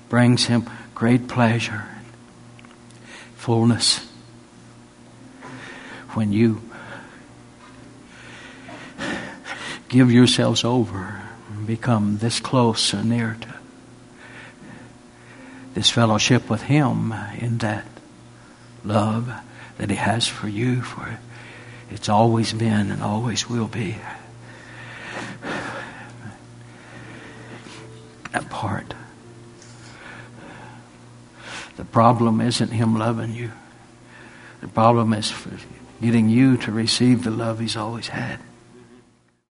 brings Him great pleasure, fullness. When you give yourselves over and become this close and near to this fellowship with Him in that love that He has for you, for it's always been and always will be. That part. The problem isn't Him loving you. The problem is for getting you to receive the love He's always had.